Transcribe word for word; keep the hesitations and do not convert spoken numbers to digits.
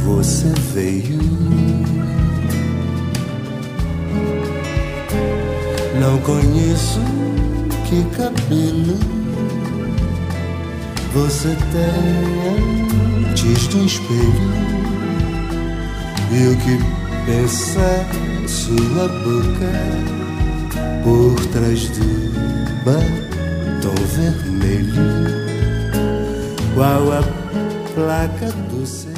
você veio. Não conheço que cabelo você tem antes do espelho, e o que pensa sua boca por trás do batom vermelho, qual a placa do seu